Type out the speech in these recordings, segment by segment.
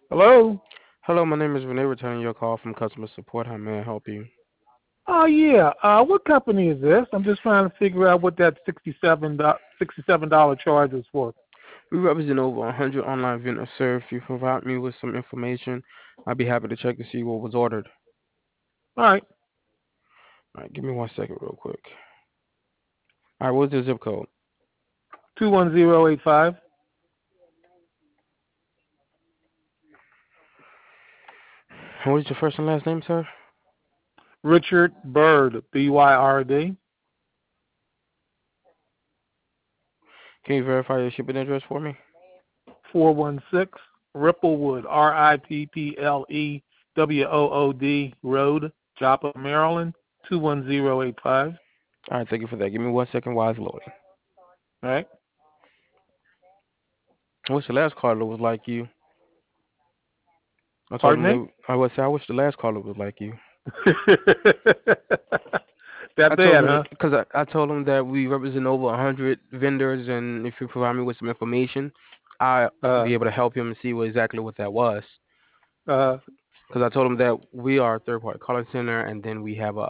Hello? Hello, my name is Renee, returning your call from customer support. How may I help you? Oh yeah. What company is this? I'm just trying to figure out what that $67 charge is for. We represent over 100 online vendors, sir. If you provide me with some information, I'd be happy to check to see what was ordered. All right. All right, give me 1 second, real quick. All right, what's the zip code? 21085. And what is your first and last name, sir? Richard Bird, BYRD. Can you verify your shipping address for me? 416 Ripplewood, RIPPLEWOOD Road, Joppa, Maryland, 21085. All right, thank you for that. Give me 1 second while it's loading. All right. I wish the last caller was like you. I told Pardon him me? I would say I wish the last caller was like you. That I told bad, him huh? because I told him that we represent over 100 vendors, and if you provide me with some information, I'll Uh, be able to help him and see exactly what that was. uh, Because I told him that we are a third party calling center, and then we have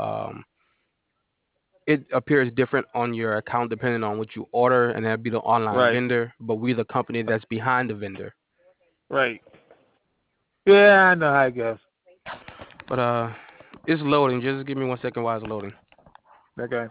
it appears different on your account depending on what you order, and that'd be the online right, vendor, but we're the company that's behind the vendor. right. Yeah, I know how it goes. But it's loading. Just give me 1 second while it's loading. Okay.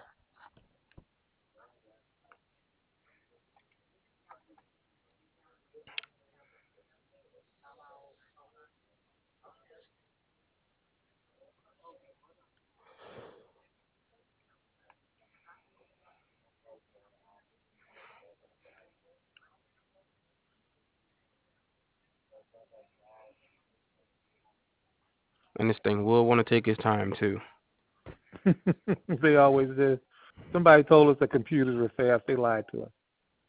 And this thing will want to take its time too. They always do. Somebody told us the computers were fast. They lied to us.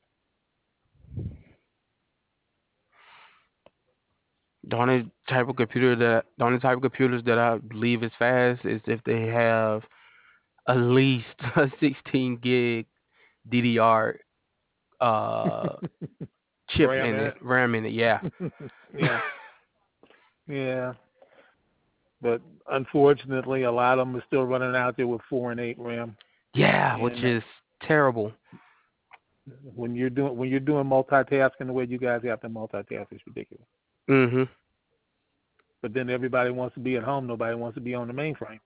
The only type of computers that I believe is fast is if they have at least a 16 gig DDR uh chip Ram in in it, RAM in it. Yeah. it. Yeah, yeah. But unfortunately, a lot of them are still running out there with 4 and 8 RAM. Yeah, which And is terrible. when you're doing multitasking the way you guys have to multitask, it's ridiculous. Mhm. But then everybody wants to be at home. Nobody wants to be on the mainframe.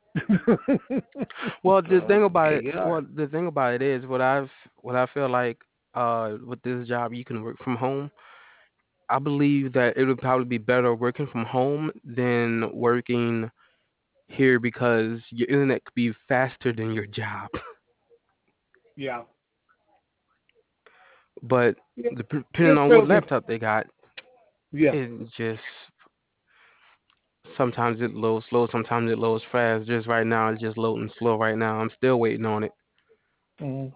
Well, the So thing about here it, you are. well, the thing about it is what I feel like with this job you can work from home. I believe that it would probably be better working from home than working here because your internet could be faster than your job. Yeah. But Yeah. depending It's on what so it's laptop they got, yeah. it just sometimes it loads slow, sometimes it loads fast. Just right now, it's just loading slow right now. I'm still waiting on it. Mhm.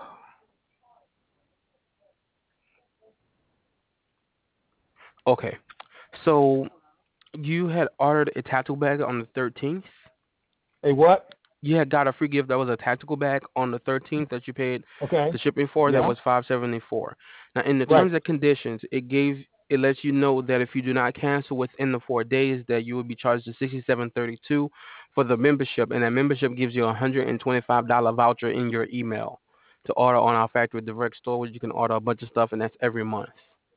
Okay, so you had ordered a tactical bag on the 13th. Hey, what? You had got a free gift that was a tactical bag on the 13th that you paid Okay. the shipping for. That Yeah. was 574. Now, in the Right. terms and conditions, it lets you know that if you do not cancel within the 4 days, that you will be charged the 67.32 for the membership, and that membership gives you a $125 voucher in your email to order on our factory direct store, where you can order a bunch of stuff, and that's every month.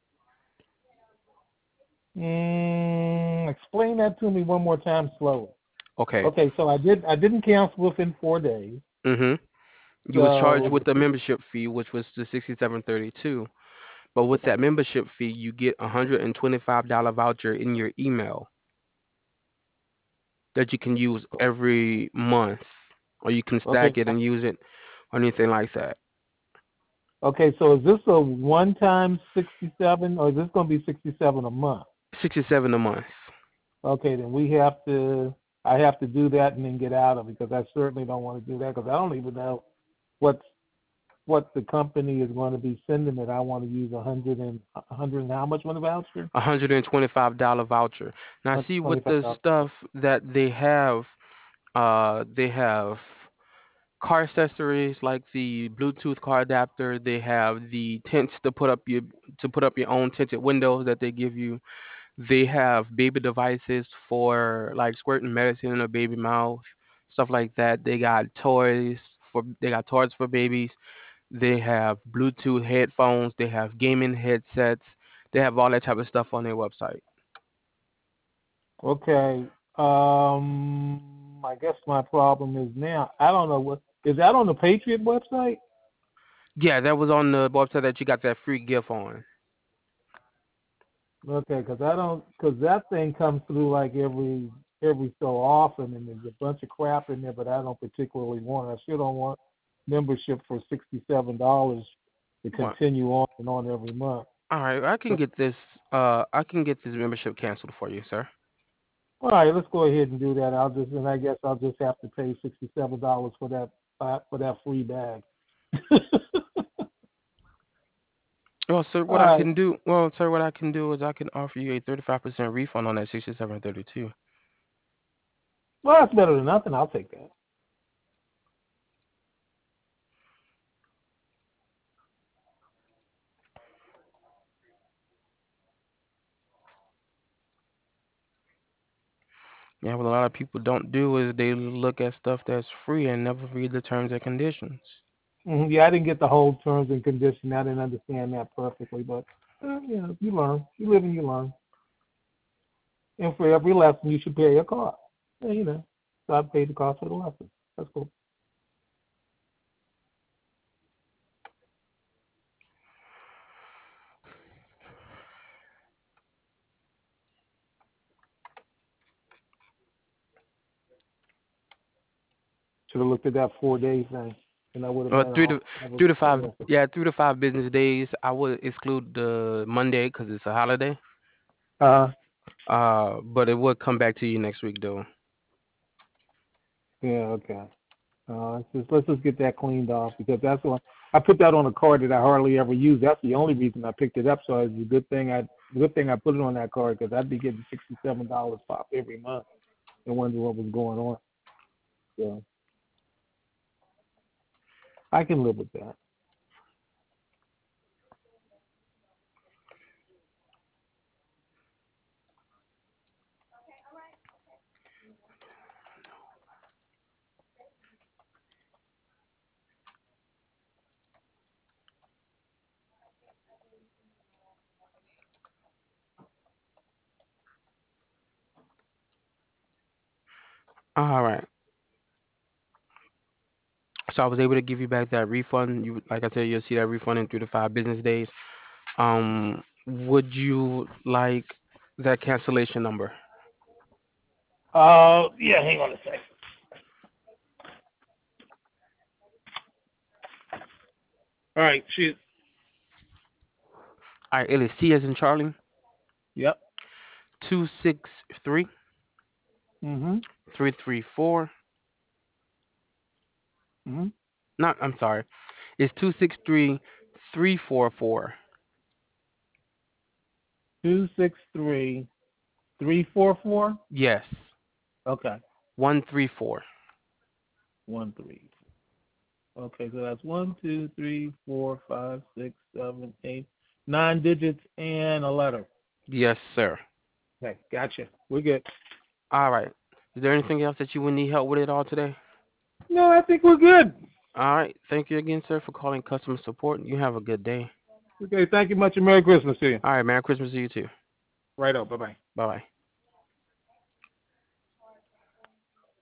Explain that to me one more time slowly. Okay. Okay, so I didn't cancel within 4 days. Mhm. You was charged So with the membership fee, which was the 67.32. But with that membership fee, you get a $125 voucher in your email that you can use every month, or you can okay, stack it and use it, or anything like that. okay, so is this a one time 67 or is this going to be 67 a month? 67 a month. Okay, then I have to do that and then get out of it because I certainly don't want to do that because I don't even know what's what the company is going to be sending it. I want to use a hundred and how much on the voucher? $125 voucher. Now, see, with the $125. stuff that they have car accessories like the Bluetooth car adapter. They have the tents to put up your own tinted windows that they give you. They have baby devices for like squirting medicine in a baby mouth, stuff like that. They got toys for babies. They have Bluetooth headphones. They have gaming headsets. They have all that type of stuff on their website. Okay. I guess my problem is now I don't know what is that on the Patriot website? Yeah, that was on the website that you got that free gift on. Okay, because I don't because that thing comes through like every so often, and there's a bunch of crap in there, but I don't particularly want it. I still don't want membership for $67 to What? continue on and on every month. All right, I can So, get this. I can get this membership canceled for you, sir. all right, let's go ahead and do that. I guess I'll just have to pay $67 for that free bag. Well, sir, All what I right. can do. Well, sir, what I can do is I can offer you a 35% refund on that 6732. Well, that's better than nothing. I'll take that. Yeah, what a lot of people don't do is they look at stuff that's free and never read the terms and conditions. Yeah, I didn't get the whole terms and conditions. I didn't understand that perfectly, but you learn. You live and you learn. And for every lesson, you should pay a cost. So I paid the cost for the lesson. That's cool. Should have looked at that 4 days thing, and I would have been Three off. to I was three to five. interested. Yeah, 3 to 5 business days. I would exclude the Monday because it's a holiday. Uh, But it would come back to you next week though. yeah, okay. Let's just get that cleaned off because that's one. I put that on a card that I hardly ever use. That's the only reason I picked it up. So it's a good thing I put it on that card because I'd be getting $67 pop every month and wonder what was going on. So I can live with that. All right. So I was able to give you back that refund. You, like I said, you'll see that refund in 3 to 5 business days. Would you like that cancellation number? Yeah. Hang on a sec. All right. Shoot. All right, it is C as in Charlie. Yep. 263 Mhm. 334. Mhm. Not, I'm sorry. It's 263 344. 263 344. Yes, Okay. 134. 1 3. Okay, so that's 1 2 3 4 5 6 7 8 9 digits and a letter. Yes, sir. Okay, gotcha. We're good. All right. Is there anything else that you would need help with at all today? No, I think we're good. All right. Thank you again, sir, for calling customer support. You have a good day. Okay, thank you much and Merry Christmas to you. All right. Merry Christmas to you too. Right on. Bye bye. Bye bye.